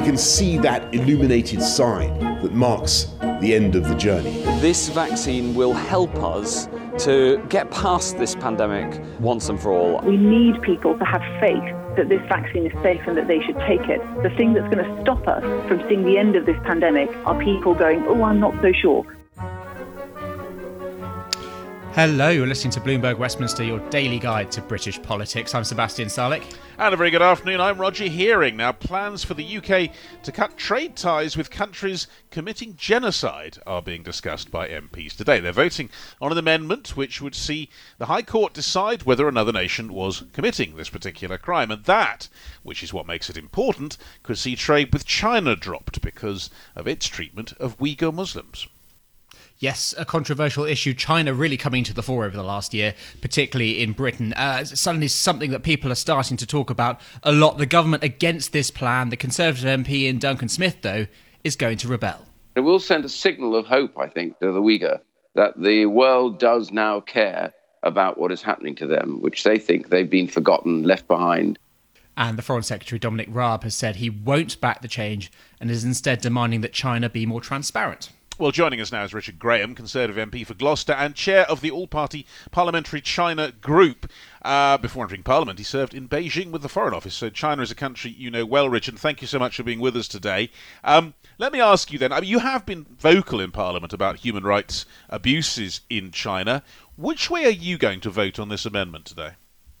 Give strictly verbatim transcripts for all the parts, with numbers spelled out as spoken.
we can see that illuminated sign that marks the end of the journey. This vaccine will help us to get past this pandemic once and for all. We need people to have faith that this vaccine is safe and that they should take it. The thing that's going to stop us from seeing the end of this pandemic are people going, oh, I'm not so sure. Hello, you're listening to Bloomberg Westminster, your daily guide to British politics. I'm Sebastian Salek. And a very good afternoon, I'm Roger Hearing. Now, plans for the U K to cut trade ties with countries committing genocide are being discussed by M Ps today. They're voting on an amendment which would see the High Court decide whether another nation was committing this particular crime. And that, which is what makes it important, could see trade with China dropped because of its treatment of Uyghur Muslims. Yes, a controversial issue. China really coming to the fore over the last year, particularly in Britain. Uh, suddenly something that people are starting to talk about a lot. The government against this plan. The Conservative M P in Duncan Smith, though, is going to rebel. It will send a signal of hope, I think, to the Uyghur, that the world does now care about what is happening to them, which they think they've been forgotten, left behind. And the Foreign Secretary, Dominic Raab, has said he won't back the change and is instead demanding that China be more transparent. Well, joining us now is Richard Graham, Conservative M P for Gloucester and chair of the All-Party Parliamentary China Group. Uh, before entering Parliament, he served in Beijing with the Foreign Office, so China is a country you know well, Richard. Thank you so much for being with us today. Um, let me ask you then, I mean, you have been vocal in Parliament about human rights abuses in China. Which way are you going to vote on this amendment today?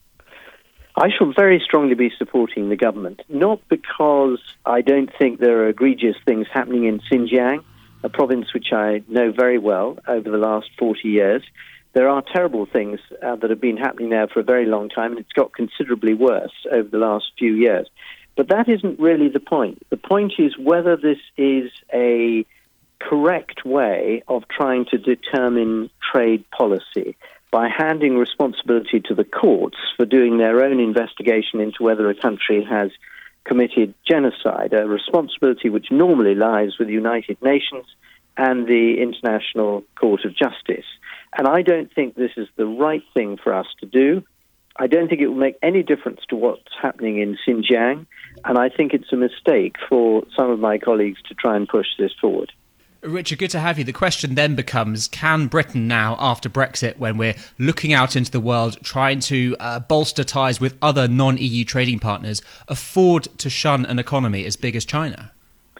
I shall very strongly be supporting the government, not because I don't think there are egregious things happening in Xinjiang, a province which I know very well over the last forty years. There are terrible things uh, that have been happening there for a very long time, and it's got considerably worse over the last few years. But that isn't really the point. The point is whether this is a correct way of trying to determine trade policy by handing responsibility to the courts for doing their own investigation into whether a country has committed genocide, a responsibility which normally lies with the United Nations and the International Court of Justice. And I don't think this is the right thing for us to do. I don't think it will make any difference to what's happening in Xinjiang, and I think it's a mistake for some of my colleagues to try and push this forward. Richard, good to have you. The question then becomes, can Britain now, after Brexit, when we're looking out into the world, trying to uh, bolster ties with other non-E U trading partners, afford to shun an economy as big as China?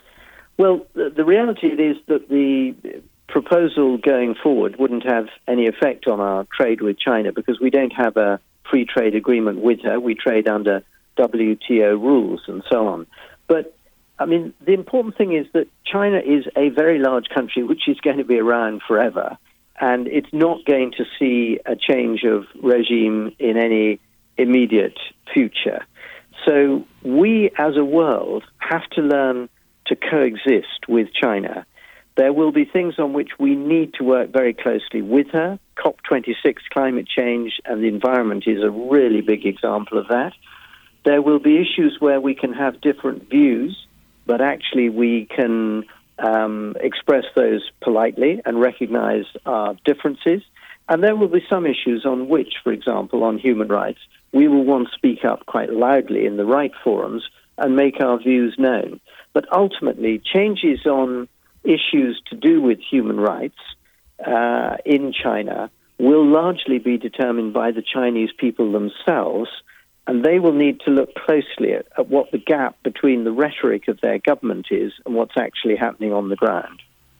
Well, the, the reality is that the proposal going forward wouldn't have any effect on our trade with China because we don't have a free trade agreement with her. We trade under W T O rules and so on. But I mean, the important thing is that China is a very large country which is going to be around forever, and it's not going to see a change of regime in any immediate future. So we, as a world, have to learn to coexist with China. There will be things on which we need to work very closely with her. COP twenty-six, climate change and the environment is a really big example of that. There will be issues where we can have different views, but actually we can um, express those politely and recognize our differences. And there will be some issues on which, for example, on human rights, we will want to speak up quite loudly in the right forums and make our views known. But ultimately, changes on issues to do with human rights uh, in China will largely be determined by the Chinese people themselves, and they will need to look closely at, at what the gap between the rhetoric of their government is and what's actually happening on the ground.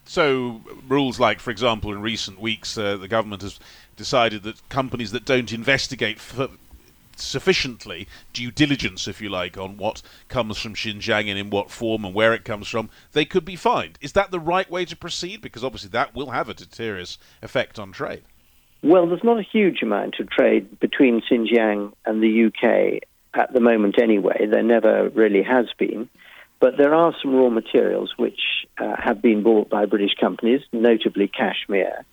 So rules like, for example, in recent weeks, uh, the government has decided that companies that don't investigate f- sufficiently, due diligence, if you like, on what comes from Xinjiang and in what form and where it comes from, they could be fined. Is that the right way to proceed? Because obviously that will have a deleterious effect on trade. Well, there's not a huge amount of trade between Xinjiang and the U K at the moment anyway. There never really has been. But there are some raw materials which uh, have been bought by British companies, notably cashmere.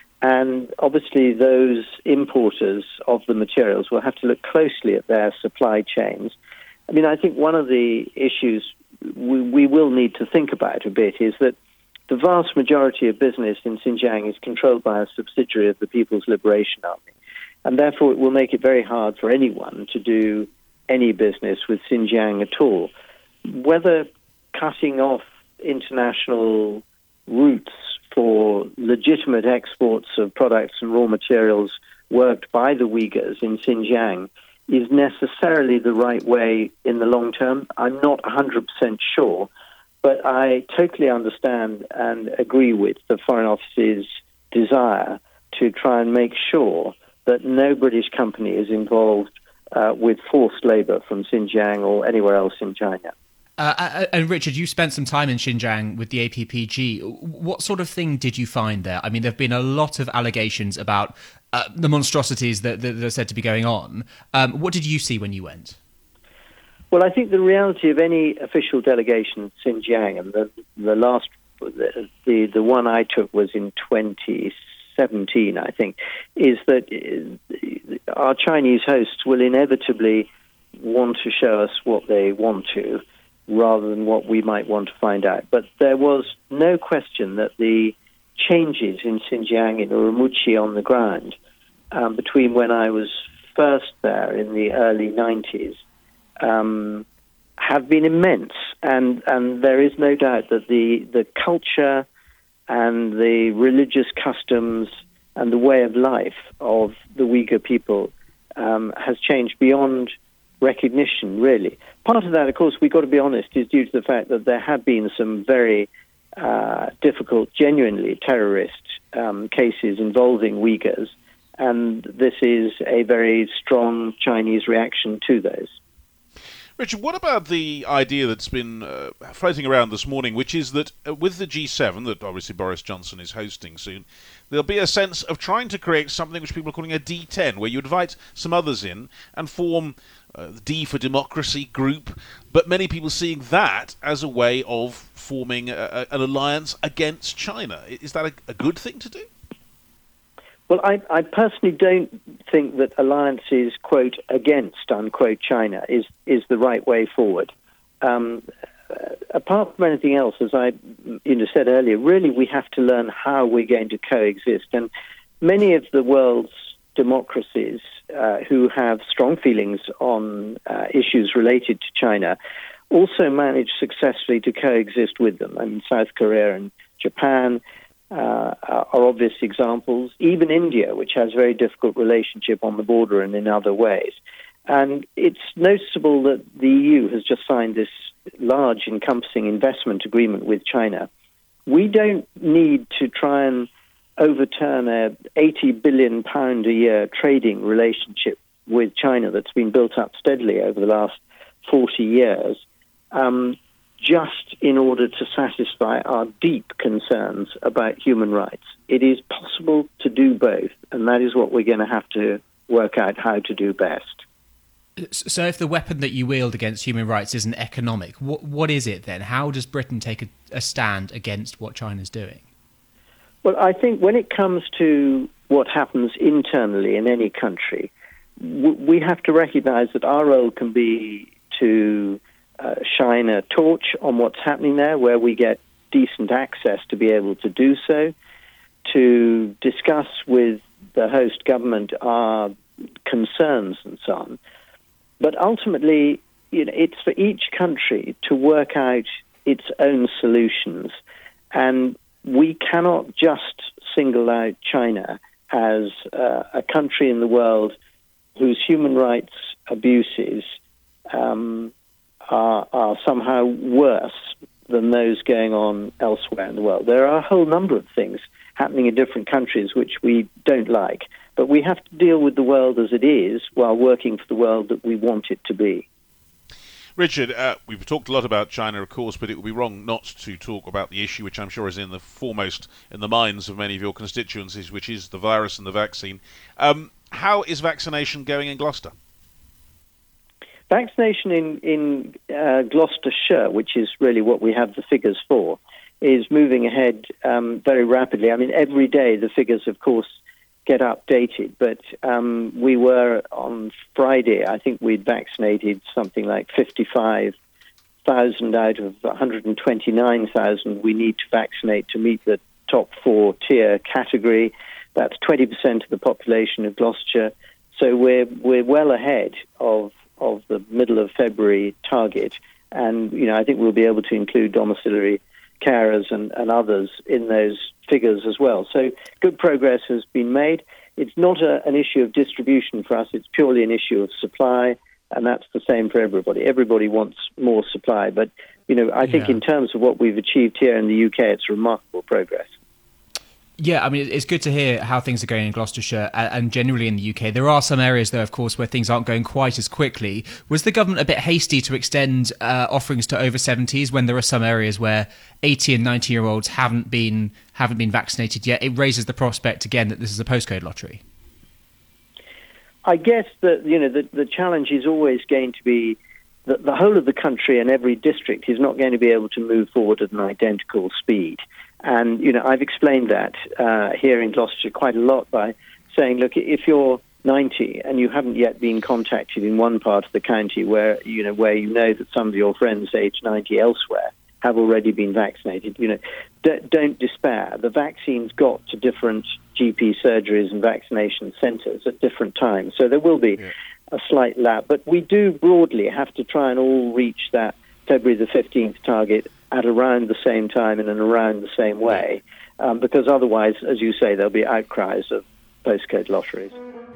And obviously those importers of the materials will have to look closely at their supply chains. I mean, I think one of the issues we, we will need to think about a bit is that the vast majority of business in Xinjiang is controlled by a subsidiary of the People's Liberation Army. And therefore it will make it very hard for anyone to do any business with Xinjiang at all. Whether cutting off international routes for legitimate exports of products and raw materials worked by the Uyghurs in Xinjiang is necessarily the right way in the long term. I'm not one hundred percent sure, but I totally understand and agree with the Foreign Office's desire to try and make sure that no British company is involved uh, with forced labour from Xinjiang or anywhere else in China. Uh, and Richard, you spent some time in Xinjiang with the A P P G. What sort of thing did you find there? I mean, there have been a lot of allegations about uh, the monstrosities that, that are said to be going on. Um, what did you see when you went? Well, I think the reality of any official delegation in Xinjiang, and the, the last, the, the the one I took was in twenty seventeen, I think, is that our Chinese hosts will inevitably want to show us what they want to, rather than what we might want to find out. But there was no question that the changes in Xinjiang, in Urumqi on the ground, um, between when I was first there in the early nineties, um, have been immense. And, and there is no doubt that the, the culture and the religious customs and the way of life of the Uyghur people um, has changed beyond recognition, really. Part of that, of course, we've got to be honest, is due to the fact that there have been some very uh, difficult, genuinely terrorist um, cases involving Uyghurs, and this is a very strong Chinese reaction to those. Richard, what about the idea that's been uh, floating around this morning, which is that uh, with the G seven, that obviously Boris Johnson is hosting soon, there'll be a sense of trying to create something which people are calling a D ten, where you invite some others in and form uh, the D for Democracy group, but many people seeing that as a way of forming a, a, an alliance against China. Is that a, a good thing to do? Well, I, I personally don't think that alliances, quote, against, unquote, China is, is the right way forward. Um, uh, apart from anything else, as I you know, said earlier, really we have to learn how we're going to coexist. And many of the world's democracies uh, who have strong feelings on uh, issues related to China also manage successfully to coexist with them. I mean, South Korea and Japan Uh, are obvious examples. Even India, which has a very difficult relationship on the border and in other ways. And it's noticeable that the E U has just signed this large encompassing investment agreement with China. We don't need to try and overturn a eighty billion pound a year trading relationship with China that's been built up steadily over the last forty years. Um, just in order to satisfy our deep concerns about human rights. It is possible to do both, and that is what we're going to have to work out how to do best. So if the weapon that you wield against human rights isn't economic, what, what is it then? How does Britain take a, a stand against what China's doing? Well, I think when it comes to what happens internally in any country, w- we have to recognize that our role can be to Uh, shine a torch on what's happening there, where we get decent access to be able to do so, to discuss with the host government our concerns and so on. But ultimately, you know, it's for each country to work out its own solutions, and we cannot just single out China as uh, a country in the world whose human rights abuses um, Are, are somehow worse than those going on elsewhere in the world. There are a whole number of things happening in different countries which we don't like, but we have to deal with the world as it is while working for the world that we want it to be. Richard, uh, we've talked a lot about China, of course, but it would be wrong not to talk about the issue which I'm sure is in the foremost in the minds of many of your constituencies, which is the virus and the vaccine. Um, how is vaccination going in Gloucester? Vaccination in, in uh, Gloucestershire, which is really what we have the figures for, is moving ahead um, very rapidly. I mean, every day the figures, of course, get updated, but um, we were on Friday, I think we'd vaccinated something like fifty-five thousand out of one hundred twenty-nine thousand we need to vaccinate to meet the top four tier category. That's twenty percent of the population of Gloucestershire. So we're, we're well ahead of of the middle of February target. And, you know, I think we'll be able to include domiciliary carers and, and others in those figures as well. So good progress has been made. It's not a, an issue of distribution for us. It's purely an issue of supply, and that's the same for everybody. Everybody wants more supply. But, you know, I think yeah. in terms of what we've achieved here in the U K, it's remarkable progress. Yeah, I mean, it's good to hear how things are going in Gloucestershire and generally in the U K. There are some areas, though, of course, where things aren't going quite as quickly. Was the government a bit hasty to extend uh, offerings to over seventies when there are some areas where eighty and ninety-year-olds haven't been haven't been vaccinated yet? It raises the prospect, again, that this is a postcode lottery. I guess that, you know, the, the challenge is always going to be that the whole of the country and every district is not going to be able to move forward at an identical speed. And, you know, I've explained that uh, here in Gloucestershire quite a lot by saying, look, if you're ninety and you haven't yet been contacted in one part of the county where, you know, where you know that some of your friends aged ninety elsewhere have already been vaccinated, you know, d- don't despair. The vaccines got to different G P surgeries and vaccination centres at different times. So there will be yeah. a slight lag. But we do broadly have to try and all reach that February the fifteenth target at around the same time and in around the same way, um, because otherwise, as you say, there'll be outcries of postcode lotteries.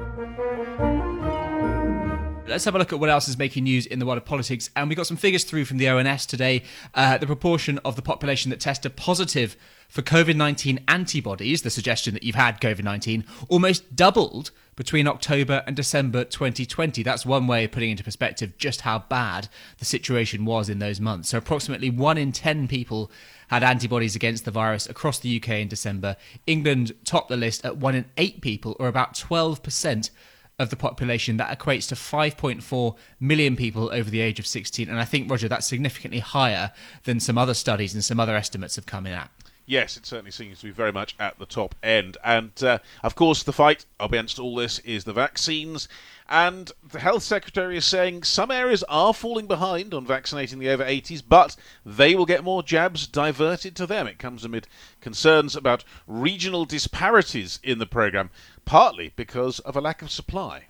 Let's have a look at what else is making news in the world of politics. And we got some figures through from the O N S today. Uh, the proportion of the population that tested positive for COVID nineteen antibodies, the suggestion that you've had COVID nineteen, almost doubled between October and December twenty twenty. That's one way of putting into perspective just how bad the situation was in those months. So approximately one in ten people had antibodies against the virus across the U K in December. England topped the list at one in eight people, or about twelve percent of the population. That equates to five point four million people over the age of sixteen. And I think, Roger, that's significantly higher than some other studies and some other estimates have come in at. Yes, it certainly seems to be very much at the top end. And, uh, of course, the fight against all this is the vaccines. And the Health Secretary is saying some areas are falling behind on vaccinating the over eighties, but they will get more jabs diverted to them. It comes amid concerns about regional disparities in the programme, partly because of a lack of supply.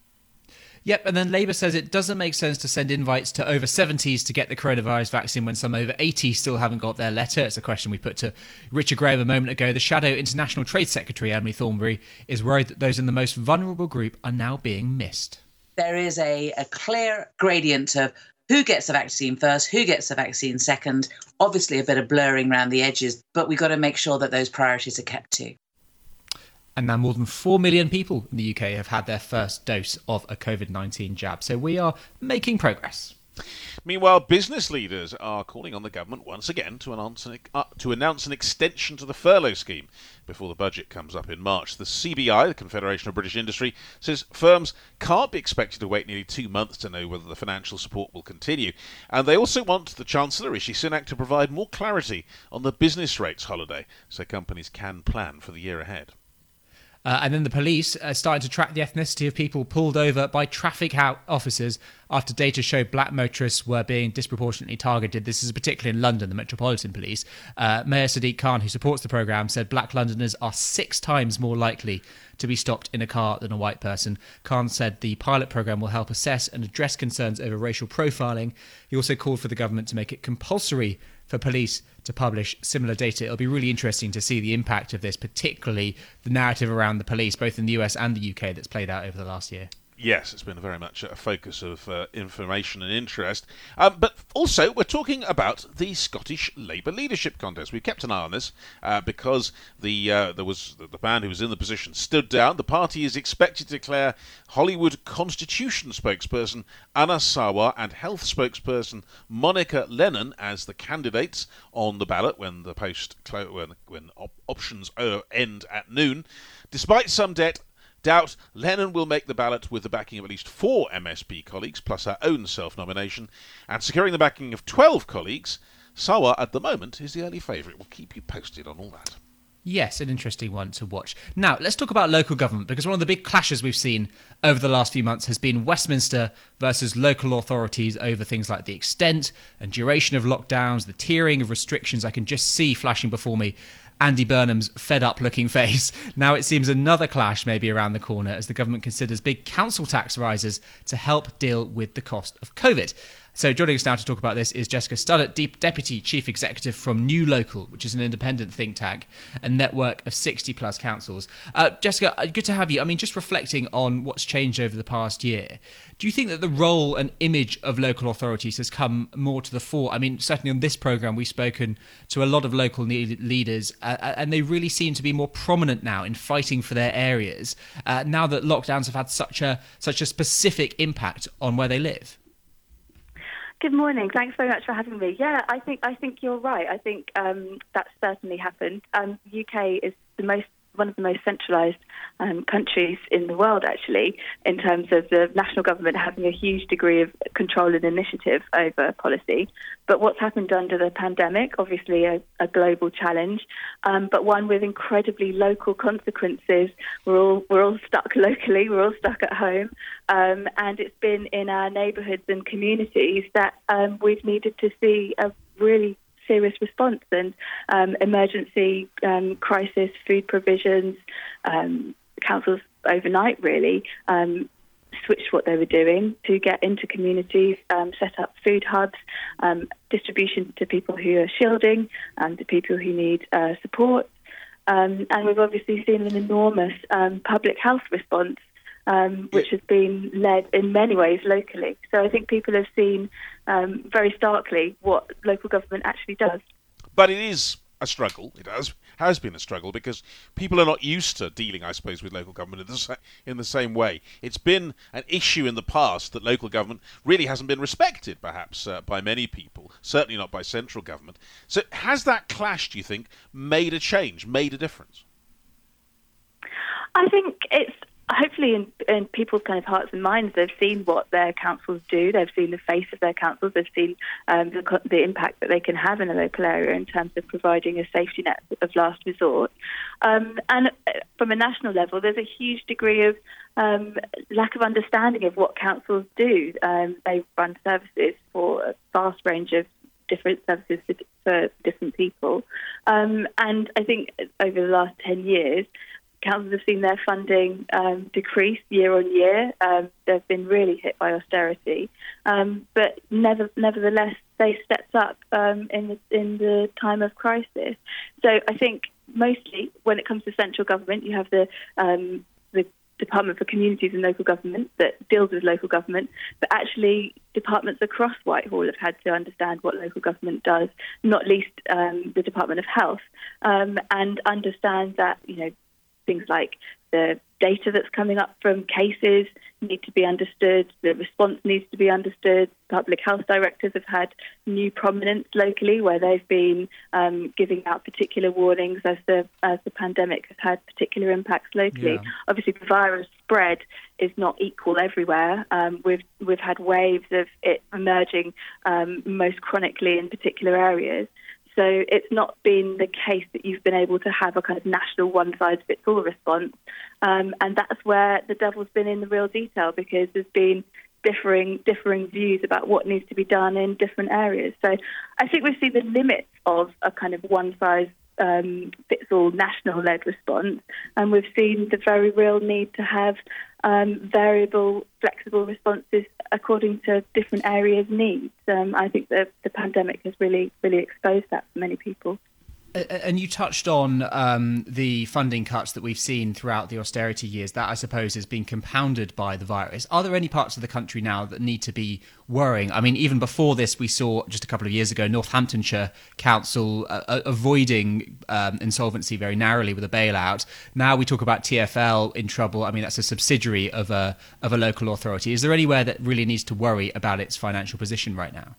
Yep, and then Labour says it doesn't make sense to send invites to over seventies to get the coronavirus vaccine when some over eighties still haven't got their letter. It's a question we put to Richard Graham a moment ago. The Shadow International Trade Secretary, Emily Thornberry, is worried that those in the most vulnerable group are now being missed. There is a, a clear gradient of who gets the vaccine first, who gets the vaccine second. Obviously a bit of blurring around the edges, but we've got to make sure that those priorities are kept too. And now more than four million people in the U K have had their first dose of a COVID nineteen jab. So we are making progress. Meanwhile, business leaders are calling on the government once again to announce an, uh, to announce an extension to the furlough scheme before the budget comes up in March. The C B I, the Confederation of British Industry, says firms can't be expected to wait nearly two months to know whether the financial support will continue. And they also want the Chancellor, Rishi Sunak, to provide more clarity on the business rates holiday so companies can plan for the year ahead. Uh, and then the police are starting to track the ethnicity of people pulled over by traffic officers after data showed black motorists were being disproportionately targeted. This is particularly in London, the Metropolitan Police. Uh, Mayor Sadiq Khan, who supports the programme, said black Londoners are six times more likely to be stopped in a car than a white person. Khan said the pilot programme will help assess and address concerns over racial profiling. He also called for the government to make it compulsory for police to publish similar data. It'll be really interesting to see the impact of this, particularly the narrative around the police, both in the U S and the U K, that's played out over the last year. Yes, it's been very much a focus of uh, information and interest. Um, but also, we're talking about the Scottish Labour leadership contest. We've kept an eye on this uh, because the uh, there was the man who was in the position stood down. The party is expected to declare Hollywood Constitution spokesperson Anna Sawar and health spokesperson Monica Lennon as the candidates on the ballot when the post clo- when, when op- options uh, end at noon. Despite some debt. Doubt, Lennon will make the ballot with the backing of at least four M S P colleagues, plus her own self-nomination, and securing the backing of twelve colleagues. Sawar, at the moment, is the early favourite. We'll keep you posted on all that. Yes, an interesting one to watch. Now, let's talk about local government, because one of the big clashes we've seen over the last few months has been Westminster versus local authorities over things like the extent and duration of lockdowns, the tiering of restrictions. I can just see flashing before me Andy Burnham's fed-up-looking face. Now it seems another clash may be around the corner as the government considers big council tax rises to help deal with the cost of COVID. So joining us now to talk about this is Jessica Studdert, Deputy Chief Executive from New Local, which is an independent think tank, a network of sixty plus councils. Uh, Jessica, good to have you. I mean, just reflecting on what's changed over the past year, do you think that the role and image of local authorities has come more to the fore? I mean, certainly on this programme, we've spoken to a lot of local ne- leaders, uh, and they really seem to be more prominent now in fighting for their areas, uh, now that lockdowns have had such a such a specific impact on where they live. Good morning. Thanks very much for having me. Yeah, I think I think you're right. I think um, that's certainly happened. Um, U K is the most one of the most centralised um, countries in the world, actually, in terms of the national government having a huge degree of control and initiative over policy. But what's happened under the pandemic, obviously a, a global challenge, um, but one with incredibly local consequences. We're all we're all stuck locally. We're all stuck at home, um, and it's been in our neighbourhoods and communities that um, we've needed to see a really serious response and um, emergency um, crisis food provisions. Um, councils overnight really um, switched what they were doing to get into communities, um, set up food hubs, um, distribution to people who are shielding and to people who need uh, support. Um, and we've obviously seen an enormous um, public health response, Um, which has been led in many ways locally. So I think people have seen um, very starkly what local government actually does. But it is a struggle. It has has been a struggle because people are not used to dealing, I suppose, with local government in the, sa- in the same way. It's been an issue in the past that local government really hasn't been respected, perhaps, uh, by many people, certainly not by central government. So has that clash, do you think, made a change, made a difference? I think it's hopefully in, in people's kind of hearts and minds, they've seen what their councils do. They've seen the face of their councils. They've seen um, the, the impact that they can have in a local area in terms of providing a safety net of last resort. Um, and from a national level, there's a huge degree of um, lack of understanding of what councils do. Um, they run services for a vast range of different services for, for different people. Um, and I think over the last ten years, councils have seen their funding um, decrease year on year. Um, they've been really hit by austerity, um, but never, nevertheless, they stepped up um, in the, in the time of crisis. So I think mostly when it comes to central government, you have the um, the Department for Communities and Local Government that deals with local government, but actually departments across Whitehall have had to understand what local government does, not least um, the Department of Health, um, and understand that, you know, things like the data that's coming up from cases need to be understood, the response needs to be understood. Public health directors have had new prominence locally where they've been um, giving out particular warnings as the as the pandemic has had particular impacts locally. Yeah. Obviously, the virus spread is not equal everywhere. Um, we've we've had waves of it emerging um, most chronically in particular areas. So it's not been the case that you've been able to have a kind of national one-size-fits-all response. Um, and that's where the devil's been in the real detail, because there's been differing differing views about what needs to be done in different areas. So I think we've seen the limits of a kind of one-size um, fits-all national-led response. And we've seen the very real need to have um, variable, flexible responses according to different areas' needs. Um, I think the, the pandemic has really, really exposed that for many people. And you touched on um, the funding cuts that we've seen throughout the austerity years. That, I suppose, has been compounded by the virus. Are there any parts of the country now that need to be worrying? I mean, even before this, we saw just a couple of years ago, Northamptonshire Council uh, avoiding um, insolvency very narrowly with a bailout. Now we talk about T F L in trouble. I mean, that's a subsidiary of a of a local authority. Is there anywhere that really needs to worry about its financial position right now?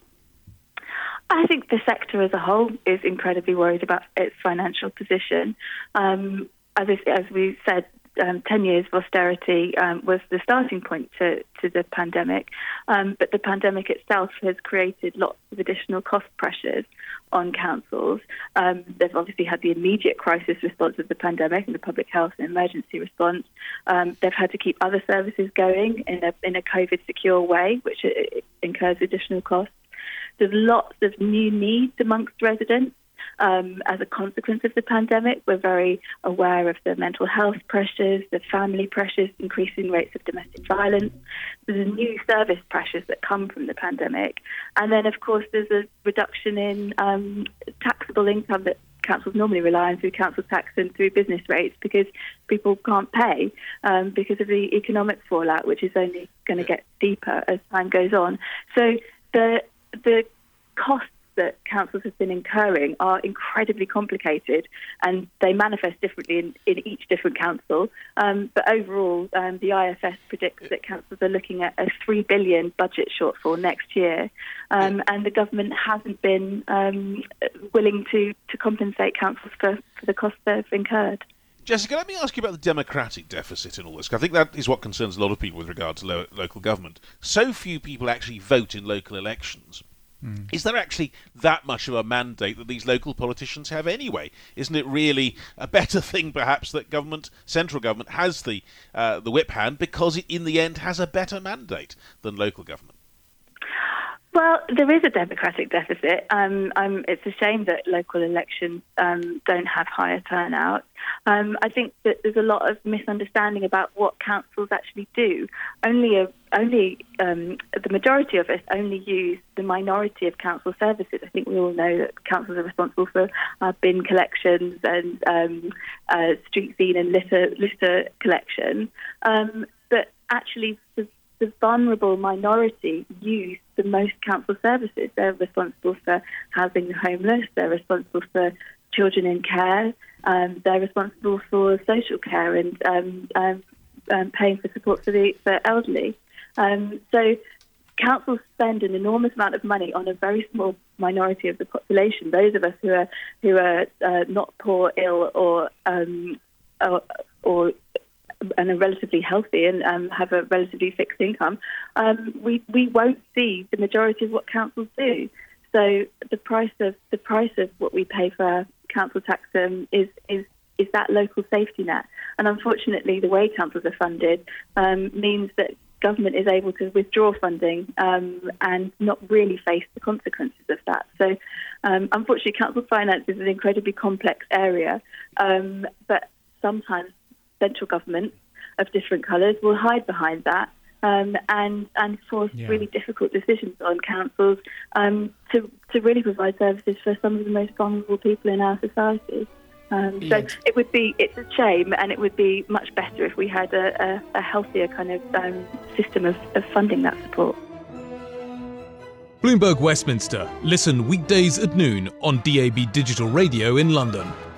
I think the sector as a whole is incredibly worried about its financial position. Um, as, I, as we said, um, ten years of austerity um, was the starting point to, to the pandemic, um, but the pandemic itself has created lots of additional cost pressures on councils. Um, they've obviously had the immediate crisis response of the pandemic and the public health and emergency response. Um, they've had to keep other services going in a, in a COVID-secure way, which it, it incurs additional costs. There's lots of new needs amongst residents. um, as a consequence of the pandemic. We're very aware of the mental health pressures, the family pressures, increasing rates of domestic violence. There's new service pressures that come from the pandemic. And then, of course, there's a reduction in um, taxable income that councils normally rely on through council tax and through business rates, because people can't pay um, because of the economic fallout, which is only going to get deeper as time goes on. So the the costs that councils have been incurring are incredibly complicated, and they manifest differently in, in each different council. Um, but overall, um, the I F S predicts that councils are looking at a three billion dollars budget shortfall next year, um, and the government hasn't been um, willing to, to compensate councils for, for the costs they've incurred. Jessica, let me ask you about the democratic deficit in all this. I think that is what concerns a lot of people with regard to lo- local government. So few people actually vote in local elections. Mm. Is there actually that much of a mandate that these local politicians have anyway? Isn't it really a better thing, perhaps, that government, central government, has the uh, the whip hand, because it, in the end, has a better mandate than local government? Well, there is a democratic deficit. Um, um, it's a shame that local elections um, don't have higher turnout. Um, I think that there's a lot of misunderstanding about what councils actually do. Only a, only um, the majority of us only use the minority of council services. I think we all know that councils are responsible for uh, bin collections and um, uh, street scene and litter litter collection. Um, but actually, the The vulnerable minority use the most council services. They're responsible for housing the homeless. They're responsible for children in care. Um, they're responsible for social care and um, um, um, paying for support for the for elderly. Um, so councils spend an enormous amount of money on a very small minority of the population. Those of us who are who are uh, not poor, ill, or um, or, or and are relatively healthy and um, have a relatively fixed income, um, we we won't see the majority of what councils do. So the price of the price of what we pay for our council tax um, is is is that local safety net. And unfortunately, the way councils are funded um, means that government is able to withdraw funding um, and not really face the consequences of that. So um, unfortunately, council finance is an incredibly complex area, um, but sometimes central governments of different colours will hide behind that um, and and force yeah. really difficult decisions on councils um, to to really provide services for some of the most vulnerable people in our society. Um, so yes. it would be it's a shame, and it would be much better if we had a, a, a healthier kind of um, system of, of funding that support. Bloomberg Westminster. Listen weekdays at noon on D A B Digital Radio in London.